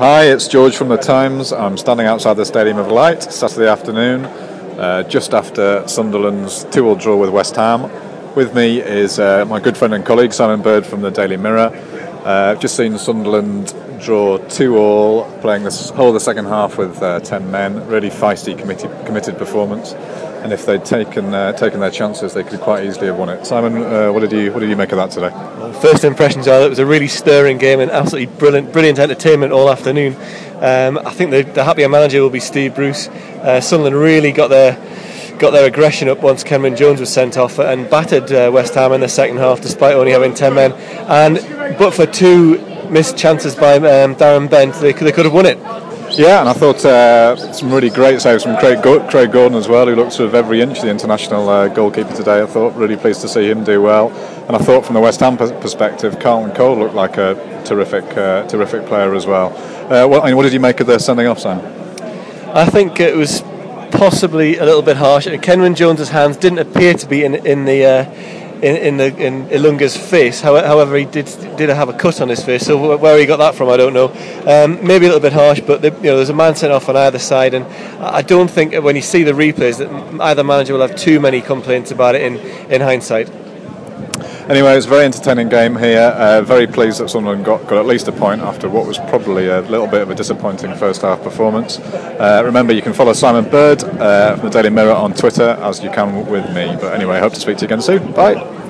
Hi, it's George from The Times. I'm standing outside the Stadium of Light, Saturday afternoon, just after Sunderland's 2-2 draw with West Ham. With me is my good friend and colleague Simon Bird from the Daily Mirror. I've just seen Sunderland draw 2-2, playing the whole of the second half with 10 men. Really feisty, committed performance. And if they'd taken their chances, they could quite easily have won it. Simon, what did you make of that today? Well, first impressions are that it was a really stirring game and absolutely brilliant entertainment all afternoon. I think the happier manager will be Steve Bruce. Sunderland really got their aggression up once Kenwyne Jones was sent off and battered West Ham in the second half, despite only having 10 men. But for two missed chances by Darren Bent, they could have won it. Yeah, and I thought some really great saves from Craig Gordon as well, who looked sort of every inch of the international goalkeeper today. I thought really pleased to see him do well. And I thought from the West Ham perspective, Carlton Cole looked like a terrific player as well. What did you make of their sending off, Sam? I think it was possibly a little bit harsh. Kenwyne Jones's hands didn't appear to be in Ilunga's face. However, he did have a cut on his face. So where he got that from, I don't know. Maybe a little bit harsh, but there's a man sent off on either side, and I don't think when you see the replays that either manager will have too many complaints about it in hindsight. Anyway, it was a very entertaining game here. Very pleased that Sunderland got at least a point after what was probably a little bit of a disappointing first half performance. Remember, you can follow Simon Bird from the Daily Mirror on Twitter, as you can with me. But anyway, I hope to speak to you again soon. Bye.